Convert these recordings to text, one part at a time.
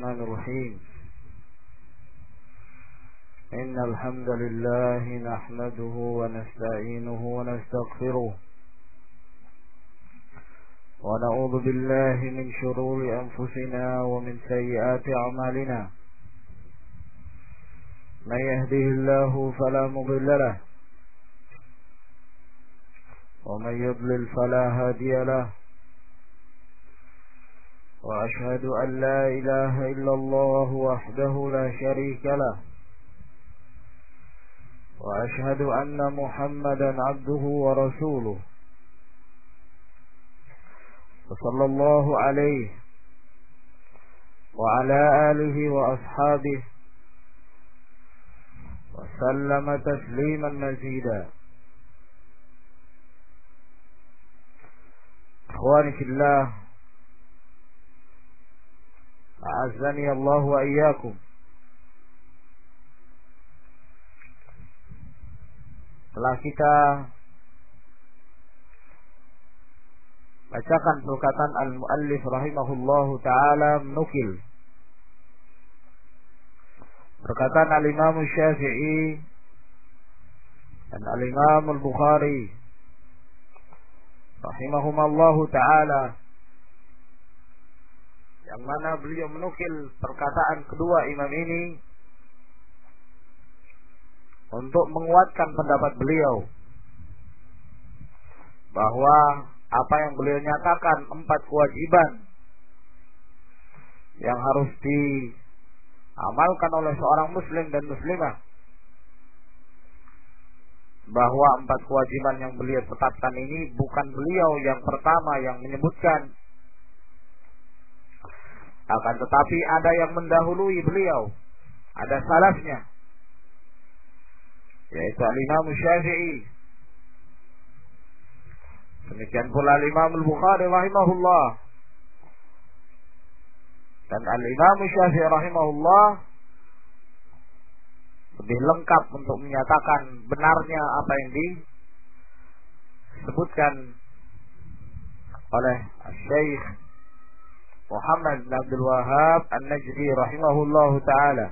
الرحمن الرحيم إن الحمد لله نحمده ونستعينه ونستغفره ونعوذ بالله من شرور أنفسنا ومن سيئات أعمالنا من يهده الله فلا مضل له ومن يضلل فلا هادي له وأشهد أن لا إله إلا الله وحده لا شريك له وأشهد أن محمدا عبده ورسوله صلى الله عليه وعلى آله وأصحابه وسلم تسليما مزيدا. إخواني في الله أعزني الله وإياكم. Setelah kita bacakan perkataan al-muallif rahimahullahu ta'ala menukil perkataan al-Imam Syafi'i dan al-Imam al-Bukhari rahimahumallahu ta'ala, yang mana beliau menukil perkataan kedua imam ini untuk menguatkan pendapat beliau bahwa apa yang beliau nyatakan 4 kewajiban yang harus diamalkan oleh seorang muslim dan muslimah, bahwa 4 kewajiban yang beliau tetapkan ini bukan beliau yang pertama yang menyebutkan, akan tetapi ada yang mendahului beliau, ada salafnya, yaitu al-Imam Syafi'i. Demikian pula al-Imam al-Bukhari rahimahullah dan al-Imam Syafi'i rahimahullah lebih lengkap untuk menyatakan benarnya apa yang disebutkan oleh Syekh Muhammad bin Abdul Wahhab An-Najdi rahimahullahu ta'ala.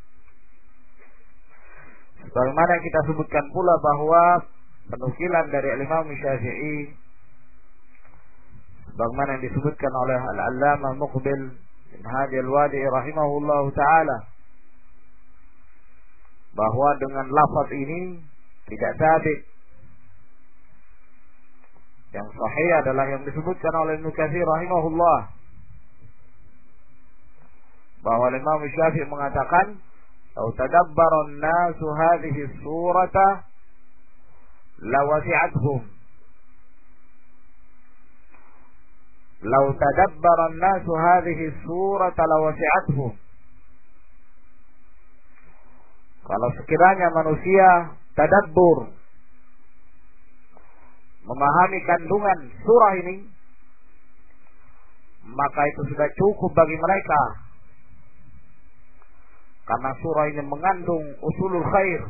Sebagaimana kita sebutkan pula bahwa penukilan dari Imam Syafi'i sebagaimana yang disebutkan oleh Al-Allamah Muqbil bin Hadi Al-Wadi rahimahullahu ta'ala, bahwa dengan lafaz ini tidak sabit. Yang sahih adalah yang disebutkan oleh Ibnu Katsir rahimahullah, bahwa Imam Syafi'i mengatakan, "Lau tadabbara an-nasu hadhihi as-surata lawasi'athum." "Lau tadabbara an-nasu hadhihi as-surata lawasi'athum." Kalau sekiranya manusia tadabbur, memahami kandungan surah ini, maka itu sudah cukup bagi mereka. Karena surah ini mengandung usulul khair,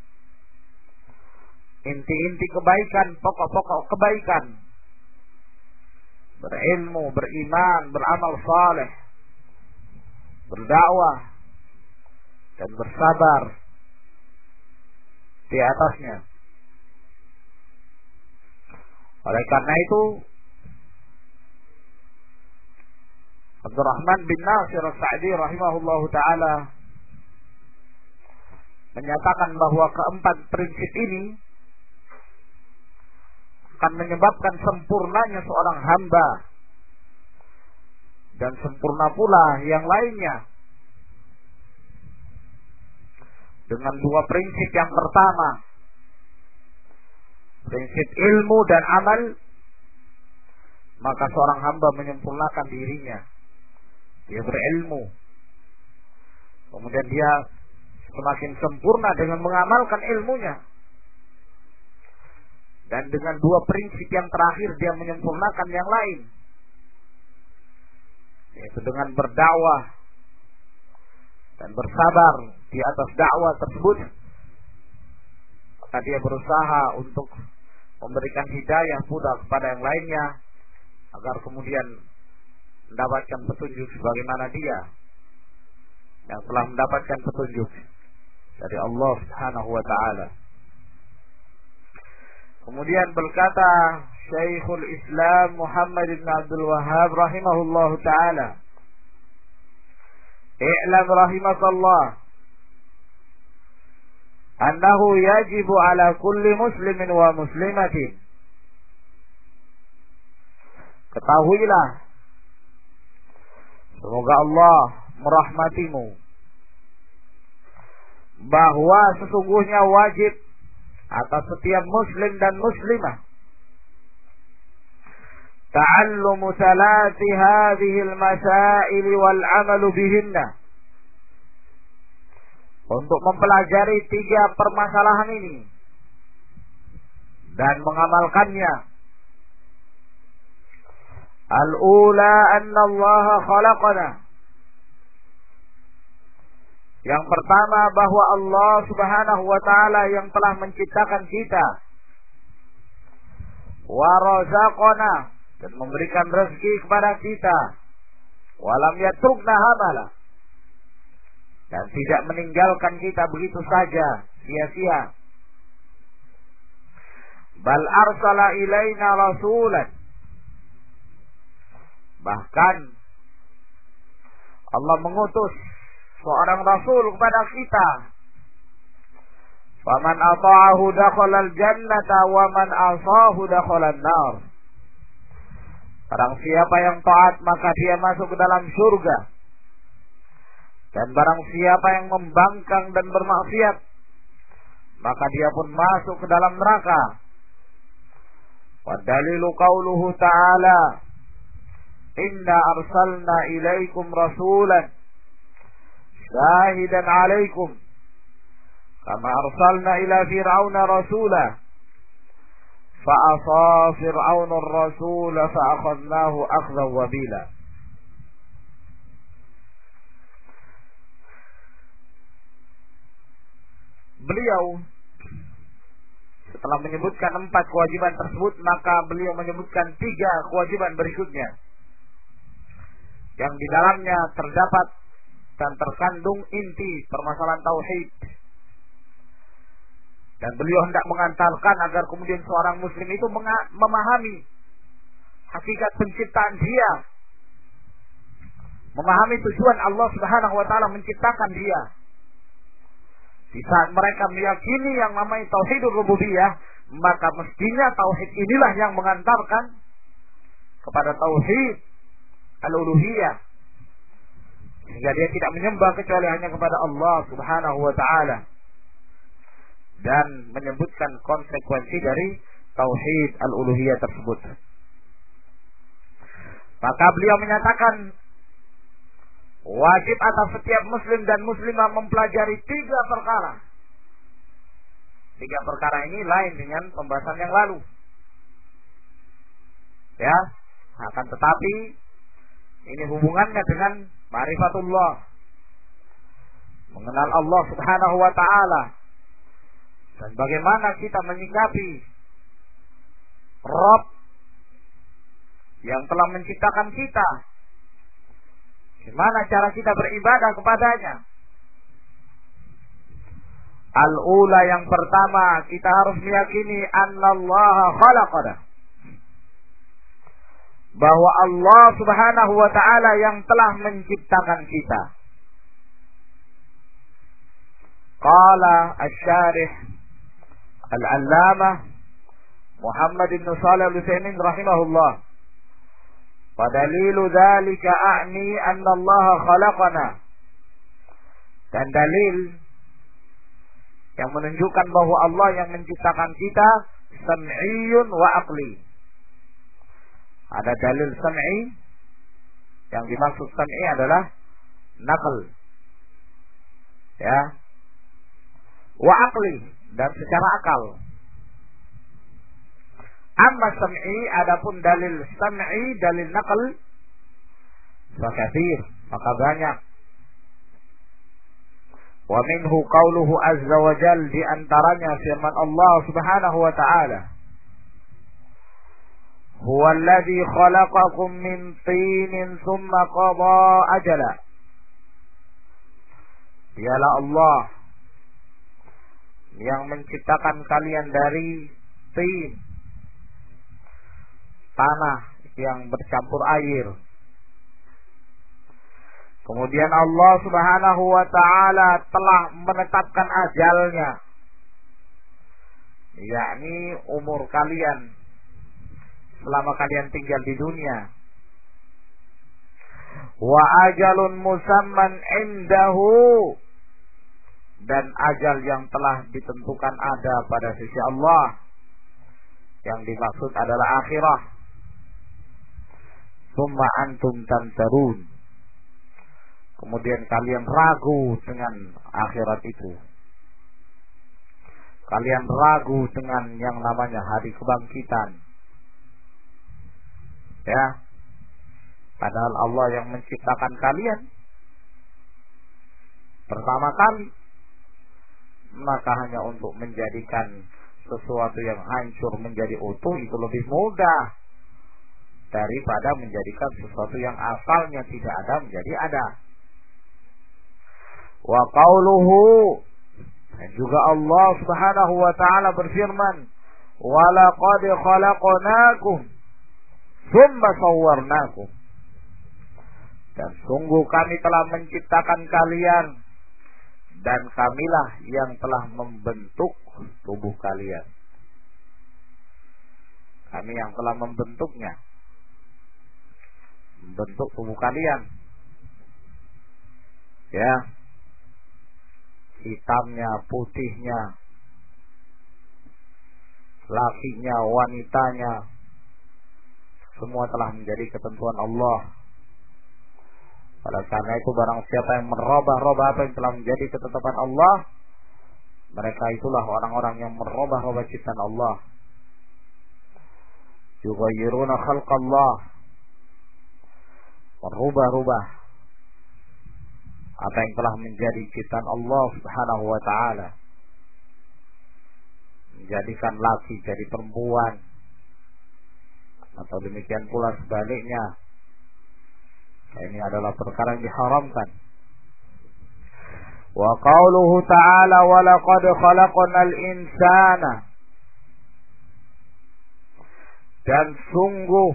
inti-inti kebaikan, pokok-pokok kebaikan. Berilmu, beriman, beramal saleh, berdakwah, dan bersabar di atasnya. Oleh karena itu, Abdurrahman bin Nasir As-Sa'di rahimahullahu ta'ala menyatakan bahwa keempat prinsip ini akan menyebabkan sempurnanya seorang hamba dan sempurna pula yang lainnya. Dengan 2 prinsip. Yang pertama, prinsip ilmu dan amal, maka seorang hamba menyempurnakan dirinya. Dia berilmu, kemudian dia semakin sempurna dengan mengamalkan ilmunya. Dan dengan 2 prinsip yang terakhir, dia menyempurnakan yang lain, yaitu dengan berdakwah dan bersabar di atas dakwah tersebut. Maka dia berusaha untuk memberikan hidayah pula kepada yang lainnya, agar kemudian mendapatkan petunjuk sebagaimana dia. yang telah mendapatkan petunjuk dari Allah Subhanahu wa taala. Kemudian berkata Syekhul Islam Muhammad bin Abdul Wahhab rahimahullahu taala, "I'lam rahimakallah annahu yajibu ala kulli muslimin wa muslimatin." Ketahuilah, semoga Allah merahmatimu, bahwa sesungguhnya wajib atas setiap muslim dan muslimah ta'allumu salati hadhihi al-masail wal 'amalu bihinna, untuk mempelajari 3 permasalahan ini dan mengamalkannya. Al-ula anna Allah khalaqana, yang pertama bahwa Allah Subhanahu wa taala yang telah menciptakan kita, wa razaqana, dan memberikan rezeki kepada kita, walam yatrukna hamala, dan tidak meninggalkan kita begitu saja sia-sia. Bal arsala ilaina rasulan, bahkan Allah mengutus seorang rasul kepada kita. Faman ata'ahu dakhala al-jannata wa man asahu dakhala an-nar. Barang siapa yang taat maka dia masuk ke dalam surga, dan barang siapa yang membangkang dan bermaksiat maka dia pun masuk ke dalam neraka. Wa dalilu qauluhu ta'ala, inna arsalna ilaikum rasulan syahidan alaikum kama arsalna ila fir'auna rasula fa'asa fir'auna ar-rasula fa'akhadnahu akhdan wabila. Beliau setelah menyebutkan 4 kewajiban tersebut, maka beliau menyebutkan 3 kewajiban berikutnya yang di dalamnya terdapat dan terkandung inti permasalahan tauhid. Dan beliau hendak mengantarkan agar kemudian seorang muslim itu memahami hakikat penciptaan dia, memahami tujuan Allah Subhanahu wa taala menciptakan dia. Di saat mereka meyakini yang namanya tauhidur rububiyah, maka mestinya tauhid inilah yang mengantarkan kepada tauhid al-uluhiyah, sehingga dia tidak menyembah kecuali hanya kepada Allah Subhanahu wa taala, dan menyebutkan konsekuensi dari tauhid al-uluhiyah tersebut. Maka beliau menyatakan wajib atas setiap muslim dan muslimah mempelajari 3 perkara. 3 perkara ini lain dengan pembahasan yang lalu, ya, akan tetapi ini hubungannya dengan ma'rifatullah, mengenal Allah Subhanahu wa taala, dan bagaimana kita menyikapi Rabb yang telah menciptakan kita, gimana cara kita beribadah kepadanya. Al-ula, yang pertama, kita harus meyakini annallaha khalaqana, bahwa Allah Subhanahu wa taala yang telah menciptakan kita. Qala asy-syarih al-allamah Muhammad bin Shalih al-Utsaimin rahimahullah, wa dalilu dzalika a'ni anna Allah khalaqana, dan dalil yang menunjukkan bahwa Allah yang menciptakan kita sam'iyyun wa aqli. Ada dalil sam'i, yang dimaksud sam'i adalah naql, ya, wa aqli, dan secara akal. Amma sam'i, adapun dalil sam'i, dalil naql, fakathir, maka banyak. Wa minhu qauluhu azza wa jal, di antaranya firman Allah Subhanahu wa ta'ala, huwa alladhi khalaqakum min tinin thumma qada ajala Dialah Allah yang menciptakan kalian dari tin, tanah yang bercampur air. Kemudian Allah Subhanahu wa ta'ala telah menetapkan ajalnya, yakni umur kalian selama kalian tinggal di dunia. Wa ajalun musamman indahu, dan ajal yang telah ditentukan ada pada sisi Allah. Yang dimaksud adalah akhirah. Summa antum tamtarun, kemudian kalian ragu dengan akhirat itu. Kalian ragu dengan yang namanya hari kebangkitan. Ya, padahal Allah yang menciptakan kalian pertama kali, maka hanya untuk menjadikan sesuatu yang hancur menjadi utuh itu lebih mudah daripada menjadikan sesuatu yang asalnya tidak ada menjadi ada. Wa qauluhu, dan juga Allah Subhanahu wa ta'ala berfirman, wa laqad khalaqnakum tsumma sawwarnakum, dan sungguh kami telah menciptakan kalian dan kamilah yang telah membentuk tubuh kalian. Kami yang telah membentuknya, membentuk tubuh kalian. Ya, hitamnya, putihnya, lakinya, wanitanya, semua telah menjadi ketentuan Allah. Oleh karena itu barang siapa yang merubah-rubah apa yang telah menjadi ketetapan Allah, mereka itulah orang-orang yang merubah-rubah ciptaan Allah. Yughayyiruna khalqallah, merubah-rubah apa yang telah menjadi ciptaan Allah Subhanahu wa ta'ala. Menjadikan laki jadi perempuan, atau demikian pula sebaliknya. Ini adalah perkara yang diharamkan. Wa qauluhu ta'ala wa laqad khalaqnal insana, dan sungguh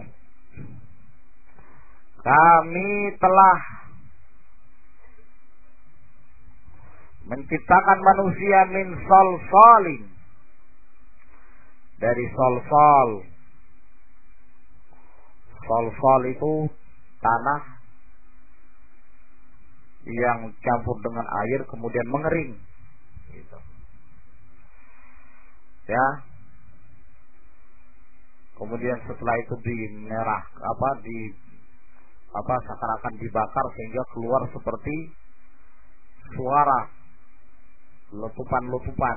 kami telah menciptakan manusia min salsalin, dari salsal. Salsal itu tanah yang campur dengan air kemudian mengering, gitu. Ya. Kemudian setelah itu seakan-akan dibakar sehingga keluar seperti suara letupan-letupan.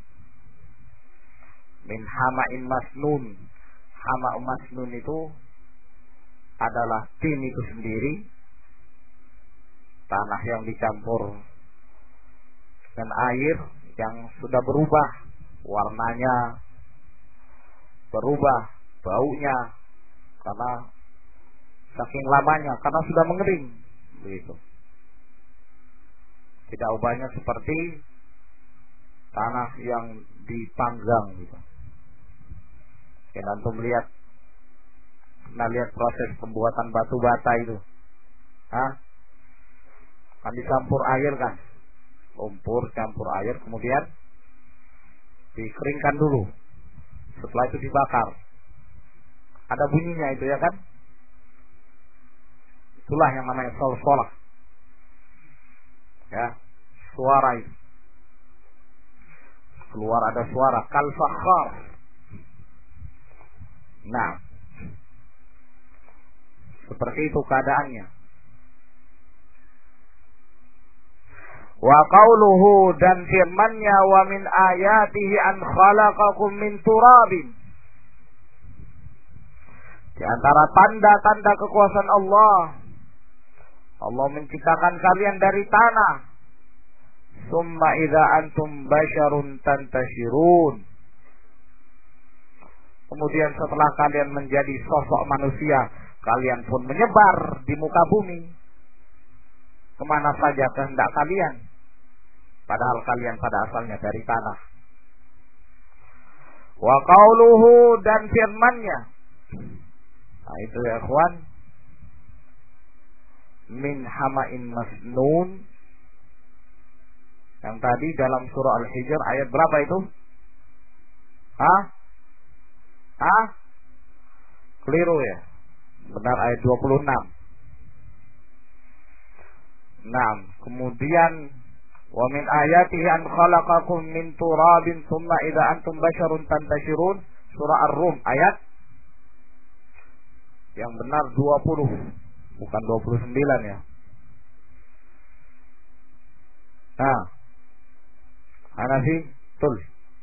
Min hama'in masnun. Hama' masnun itu adalah tin itu sendiri, tanah yang dicampur dengan air yang sudah berubah warnanya, berubah baunya karena saking lamanya, karena sudah mengering, begitu. Tidak ubahnya seperti tanah yang dipanggang, gitu. Ya, antum lihat proses pembuatan batu bata itu, kan dicampur air kan, lumpur campur air, kemudian dikeringkan dulu, setelah itu dibakar, ada bunyinya itu, ya kan? Itulah yang namanya salsalah, ya, suara itu keluar, ada suara kal fakhar. Nah, seperti itu keadaannya. Wa qauluhu, dan firman-Nya, wa min ayatihi an khalaqakum min turabin. Di antara tanda-tanda kekuasaan Allah, Allah menciptakan kalian dari tanah. Summa idza antum basyarun tantashirun. Kemudian setelah kalian menjadi sosok manusia, kalian pun menyebar di muka bumi kemana saja kehendak kalian. padahal kalian pada asalnya dari tanah. Wa qauluhu, dan firman-Nya. Nah, itu ya ikhwan, min hama'in masnun. Yang tadi dalam surah Al-Hijr ayat berapa itu? Keliru ya. Benar ayat 26. Nah, kemudian wa min ayatihi an khalaqakum min turabin thumma idza antum basyarun tantashirun, surah Ar-Rum ayat yang benar 20, bukan 29 ya. Nah, Hanafi tul.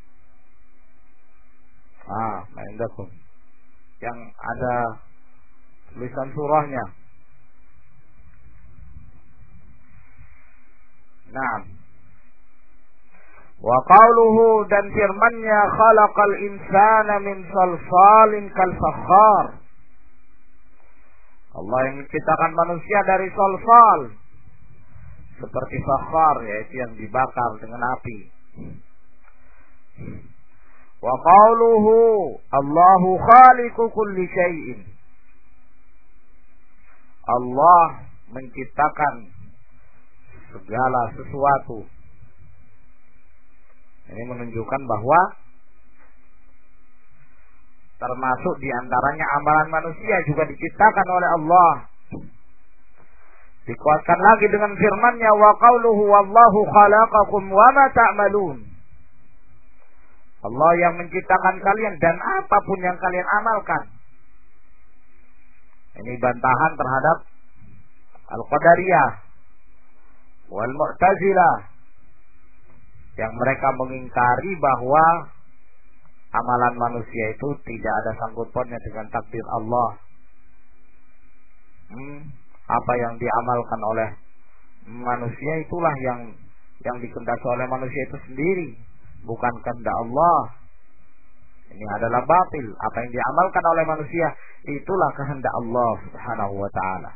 Ma'indakum. Yang ada tulisan surahnya. Nah, wa qauluhu, dan firman-Nya, khalaqal insana min salsalin kal fakhar. Allah yang menciptakan manusia dari salsal seperti fakhar, yaitu yang dibakar dengan api. Wa qauluhu Allahu khaliqu kulli syai'in. Allah menciptakan segala sesuatu. Ini menunjukkan bahwa termasuk diantaranya amalan manusia juga diciptakan oleh Allah. Dikuatkan lagi dengan firman-Nya, wa qauluhu wallahu khalaqakum wa ma ta'malun. Allah yang menciptakan kalian dan apapun yang kalian amalkan. Ini bantahan terhadap Al-Qadariyah wal Mu'tazilah yang mereka mengingkari bahwa amalan manusia itu tidak ada sangkut pautnya dengan takdir Allah. Apa yang diamalkan oleh manusia itulah yang dikehendaki oleh manusia itu sendiri, bukan kehendak Allah. Ini adalah batil. Apa yang diamalkan oleh manusia itulah kehendak Allah Subhanahu wa taala.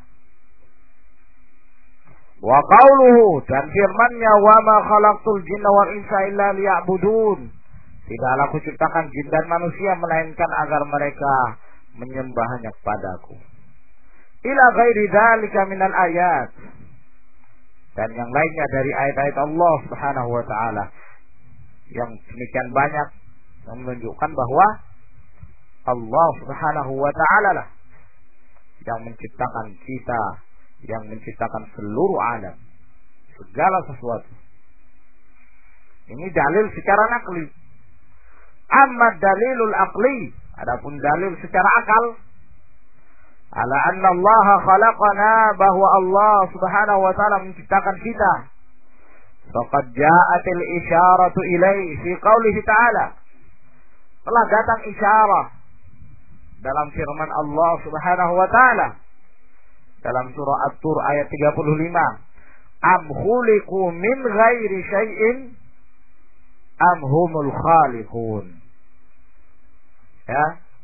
Wa qauluhu, dan firman-Nya, wa ma khalaqtul jinna wal insa illa liya'budun. Tidaklah aku ciptakan jin dan manusia melainkan agar mereka menyembah hanya kepadaku. Ila ghairi dzalika minal ayat, dan yang lainnya dari ayat-ayat Allah Subhanahu wa taala yang demikian banyak yang menunjukkan bahwa Allah Subhanahu wa taala lah yang menciptakan kita, yang menciptakan seluruh alam, segala sesuatu. Ini dalil secara nakli. Amma dalilul aqli, adapun dalil secara akal, ala anna Allah khalaqana, bahwa Allah Subhanahu wa taala menciptakan kita. Faqad ja'atil isyaratu ilaihi fi qaulihi ta'ala. Telah datang isyarah dalam firman Allah Subhanahu wa taala dalam surah At-Tur ayat 35. Am khuliqu min ghairi syai'in am humul khaliqun. Ya.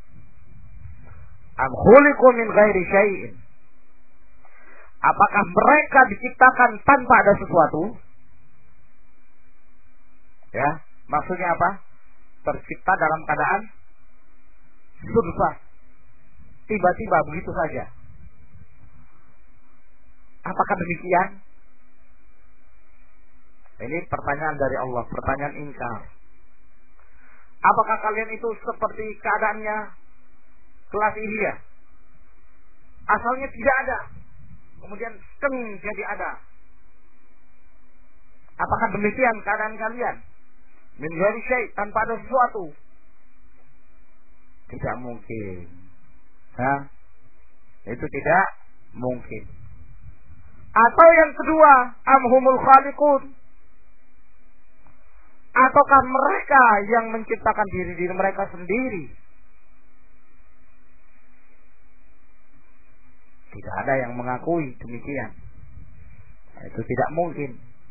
Am khuliqu min ghairi syai'in. Apakah mereka diciptakan tanpa ada sesuatu? Ya, maksudnya apa? Tercipta dalam keadaan sudfa, tiba-tiba begitu saja. Apakah demikian? Ini pertanyaan dari Allah, pertanyaan ingkar. Apakah kalian itu seperti keadaannya kelas Ilya? Asalnya tidak ada, kemudian jadi ada. Apakah demikian keadaan kalian? Min ghairi syai', tanpa ada sesuatu. Tidak mungkin. Itu tidak mungkin. Atau yang kedua, amhumul khaliqun. Ataukah mereka yang menciptakan diri mereka sendiri? Tidak ada yang mengakui demikian. Itu tidak mungkin.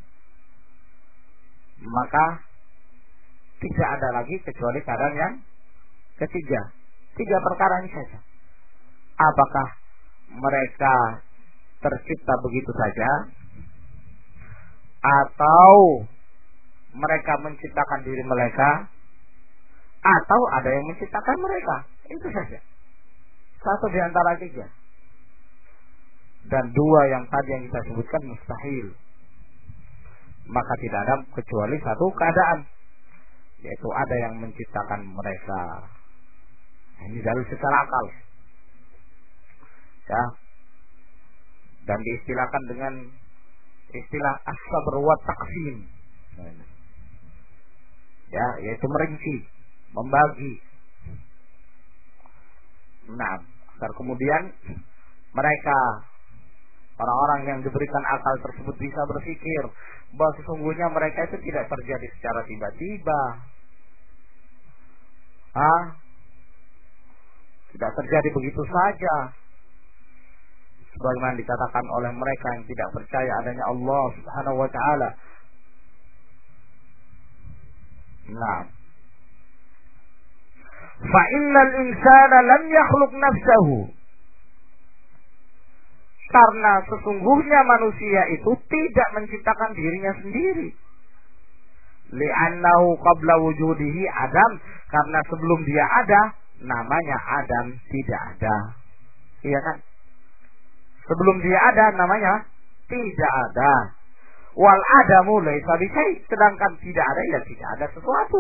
Maka tidak ada lagi kecuali keadaan yang ketiga. 3 perkara ini saja. Apakah mereka tercipta begitu saja, atau mereka menciptakan diri mereka, atau ada yang menciptakan mereka. Itu saja. Satu di antara tiga. Dan dua yang tadi yang kita sebutkan mustahil. Maka tidak ada kecuali satu keadaan, yaitu ada yang menciptakan mereka. Ini dalil secara akal. Ya. Dan diistilahkan dengan istilah as-sabr wa taqsim. Ya, yaitu merinci, membagi. Nah, agar kemudian mereka, orang-orang yang diberikan akal tersebut, bisa berpikir bahwa sesungguhnya mereka itu tidak terjadi secara tiba-tiba. Tidak terjadi begitu saja. Sebagaimana dikatakan oleh mereka yang tidak percaya adanya Allah Subhanahu wa taala. Nah, fa innal insana lam yakhluq nafsahu. Karena sesungguhnya manusia itu tidak menciptakan dirinya sendiri. Li'annahu qabla wujudihi Adam, karena sebelum dia ada namanya Adam tidak ada. Iya kan? Sebelum dia ada namanya tidak ada. Wal adamu laisa bisyai, sedangkan tidak ada ya tidak ada sesuatu.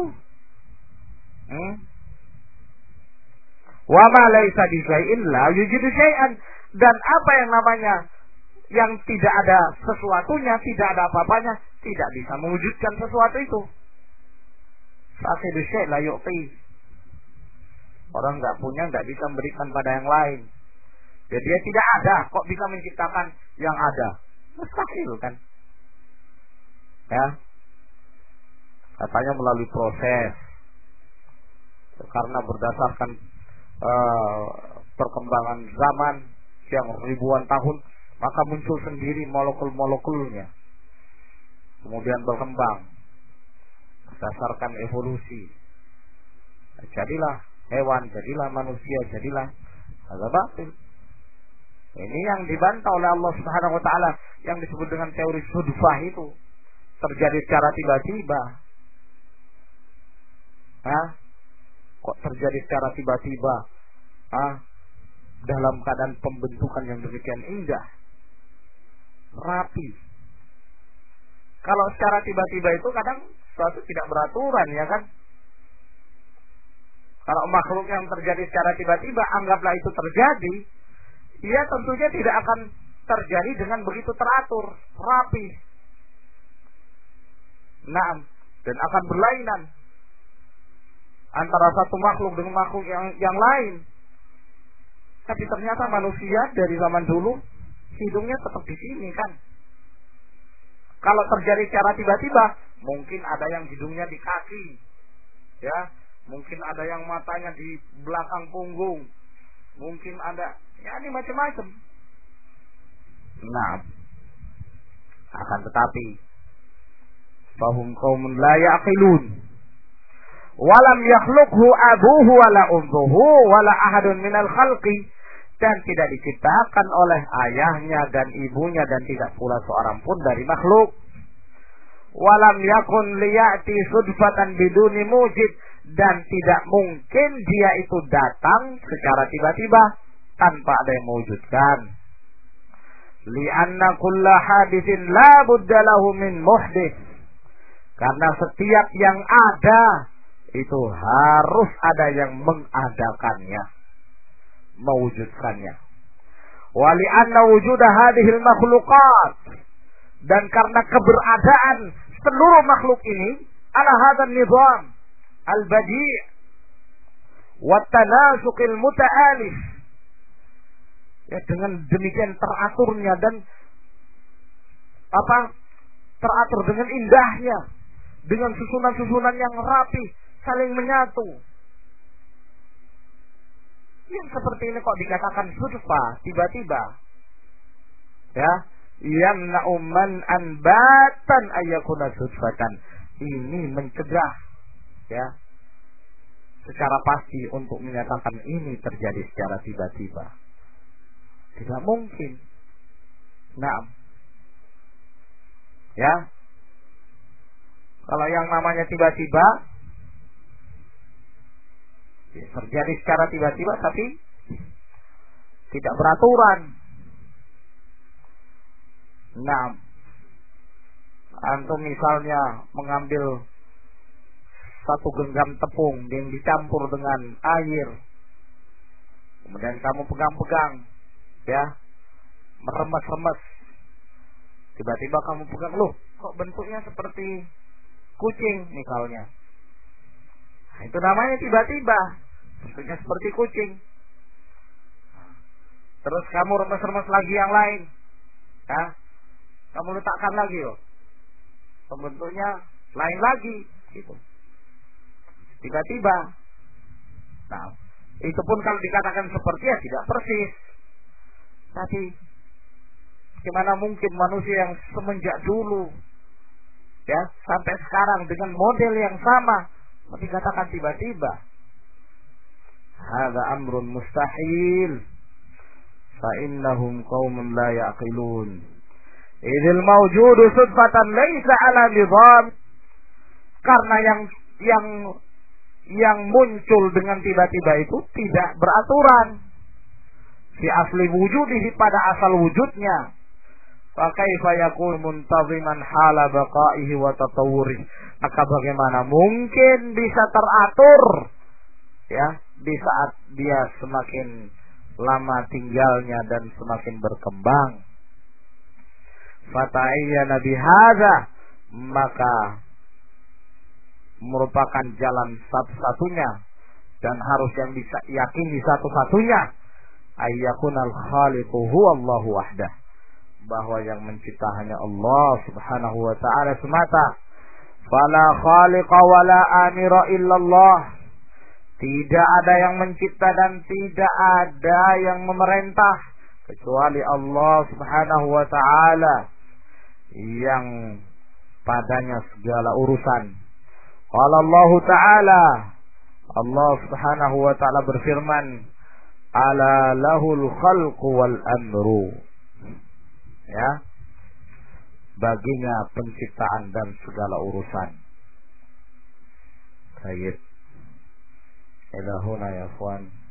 Wa ma laisa bisyai'in la yujidu syai'an, dan apa yang namanya yang tidak ada sesuatunya, tidak ada apa-apanya, tidak bisa mewujudkan sesuatu itu. Faqidu syai' la yu'ti. Orang enggak punya enggak bisa memberikan pada yang lain. Jadi dia tidak ada, kok bisa menciptakan yang ada? Mustahil kan? Ya. Katanya melalui proses. Karena berdasarkan perkembangan zaman yang ribuan tahun, maka muncul sendiri molekul-molekulnya. Kemudian berkembang berdasarkan evolusi. Jadilah hewan, jadilah manusia, jadilah agak batil. Ini yang dibantah oleh Allah Subhanahu wa taala yang disebut dengan teori sudfah itu. Terjadi secara tiba-tiba. Kok terjadi secara tiba-tiba? Dalam keadaan pembentukan yang demikian indah, rapi. Kalau secara tiba-tiba itu kadang suatu tidak beraturan, ya kan? Kalau makhluk yang terjadi secara tiba-tiba, anggaplah itu terjadi, ia tentunya tidak akan terjadi dengan begitu teratur, rapi. Dan akan berlainan antara satu makhluk dengan makhluk yang lain. Tapi ternyata manusia dari zaman dulu hidungnya tetap di sini kan. Kalau terjadi secara tiba-tiba, mungkin ada yang hidungnya di kaki, ya, mungkin ada yang matanya di belakang punggung, mungkin ada, ya ini macam-macam. Nah, akan tetapi, fahum qaumun la ya'qilun, walam yakhluqhu abuhu wala ummuhu wala ahadun minal khalqi, dan tidak diciptakan oleh ayahnya dan ibunya dan tidak pula seorang pun dari makhluk. Walam yakun liya'ti sudfatan biduni mujid, dan tidak mungkin dia itu datang secara tiba-tiba tanpa ada yang mewujudkan. Li'anna kulla hadithin la budda lahu min muhdits, karena setiap yang ada itu harus ada yang mengadakannya, mewujudkannya. Wa li'anna wujuda hadhil makhluqat, dan karena keberadaan seluruh makhluk ini ala hadzal nizam al-badi' wa tanasuqil muta'alif, ya, dengan demikian teraturnya dan teratur dengan indahnya, dengan susunan-susunan yang rapi, saling menyatu. Yang seperti ini kok dikatakan sudfa, tiba-tiba, ya, yamna'u man anbatan ayyakuna sudfatan. Ini mencegah, ya, secara pasti untuk menyatakan ini terjadi secara tiba-tiba. Tidak mungkin. Nah, ya, Kalau yang namanya tiba-tiba, terjadi secara tiba-tiba tapi tidak beraturan. Nah, antum misalnya mengambil satu genggam tepung yang dicampur dengan air, kemudian kamu pegang-pegang, ya, meremes-remes. Tiba-tiba kamu pegang, loh, kok bentuknya seperti kucing misalnya. Nah, itu namanya tiba-tiba, bentuknya seperti kucing. Terus kamu remes-remes lagi yang lain, ya, kamu letakkan lagi, loh, bentuknya lain lagi, gitu. Tiba-tiba. Nah, itu pun kalau dikatakan seperti ya tidak persis. Tapi bagaimana mungkin manusia yang semenjak dulu, ya, sampai sekarang dengan model yang sama dikatakan tiba-tiba? Hadza amrun mustahil. Fa innahum qaumun la yaqilun. Idzal mawjudu sudfatan laisa ala nizam. Karena yang muncul dengan tiba-tiba itu tidak beraturan. Fi asli wujudihi, pada asal wujudnya. Fa kaifa yakun muntaziman hala baqaihi wa tatawwurihi. Maka bagaimana mungkin bisa teratur, ya, di saat dia semakin lama tinggalnya dan semakin berkembang. Fata'ayyana bihadza, maka merupakan jalan satu-satunya dan harus yang bisa yakini satu-satunya, ayyakunal khaliqu huwallahu wahdah, bahwa yang mencipta hanya Allah Subhanahu wa ta'ala semata. Fala khaliqa wala amira illallah. Tidak ada yang mencipta dan tidak ada yang memerintah kecuali Allah Subhanahu wa ta'ala, yang padanya segala urusan. Qala Allah Ta'ala, Allah Subhanahu wa ta'ala berfirman, ala lahul khalqu wal amru, ya, baginya penciptaan dan segala urusan. Baik, ila huna ya ikhwan.